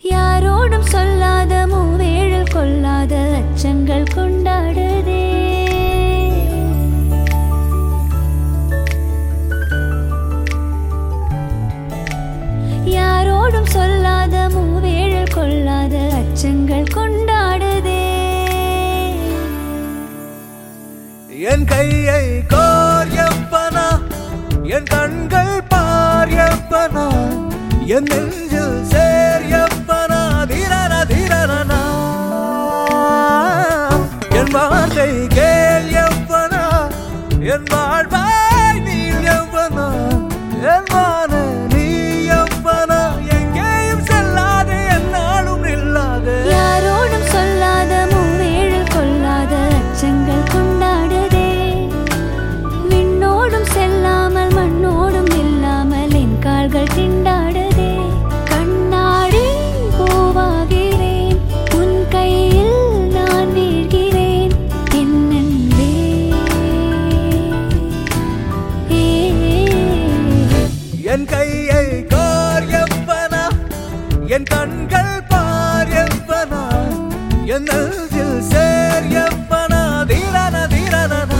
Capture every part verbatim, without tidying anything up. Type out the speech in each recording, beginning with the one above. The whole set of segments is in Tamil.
யாரோடும் சொல்லாத மூவேழல் கொள்ளாத அச்சங்கள் கொண்டாடுதே. யாரோடும் சொல்லாத மூவேழல் கொள்ளாத அச்சங்கள் கொண்டாடுதே. என் கையை கோரியப்பனா, என் கண்கள் பாரியப்பனா, என் நெஞ்சில் சேரியப்பனா, தீரன தீரனா. என் வார்த்தை கேள்யப்பனா, என் வாழ்வாய் நீயப்பனா, என் வான நீயப்பனா, எங்கேயும் செல்லாது என்னாலும் இல்லாது. யாரோடும் சொல்லாத மூவேழல் கொள்ளாத அச்சங்கள் கொண்டாடுதே. விண்ணோடும் செல்லாமல் மண்ணோடும் இல்லாமல் என் கால்கள் திண்டாடுதே. கண்ணாடி பூவாகிறேன், உன் கையில் நான் வீழ்கிறேன் என் அன்பே. என் கையை கோரியப்பனா, என் கண்கள் பாரியப்பனா, என் நெஞ்சில் சேரியப்பனா, தீரன தீரனா.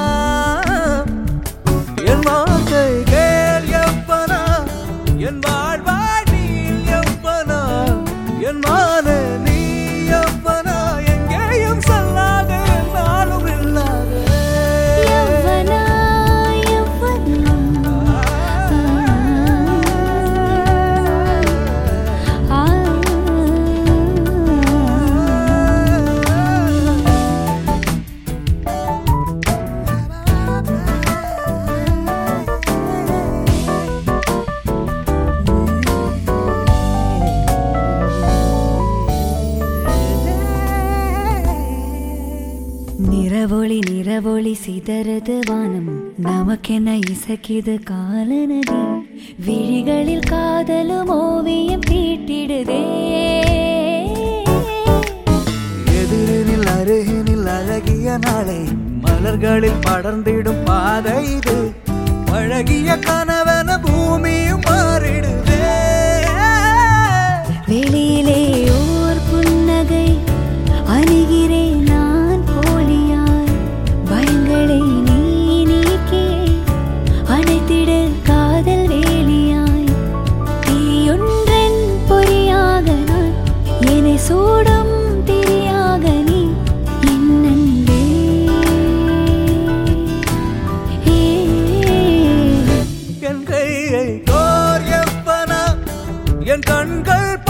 என் வார்த்தை கேள்யப்பனா, என் வாழ்வாய் நீயப்பனா, என் மான நீயப்பனா, எங்கேயும் செல்லாத என்னாலும் இல்லாத. யவ்வனா யவ்வனா ஆ. நிறவொளி நிறவொளி சிதறது வானம், நமக்கென இசைக்குது காலநதி. விழிகளில் காதலும் ஓவியம் தீட்டிடுதே. எதிரினில் அருகினில் அழகிய நாளை, மலர்களில் படர்ந்திடும் பாதை இது. அழகிய கனவன பூமியும் மாறிடுதே. வெளியிலே ஓர் புன்னகை, அணுகிறேன் நான் போலியாய். பயங்களை நீ நீக்கி அணைத்திடு காதல் வேலியாய். தீயொன்றன் பொறியாக நான், என்னை சூடும் திரியாக நீ என் அன்பே. என் கையை கோரியப்பனா, என் கண்கள்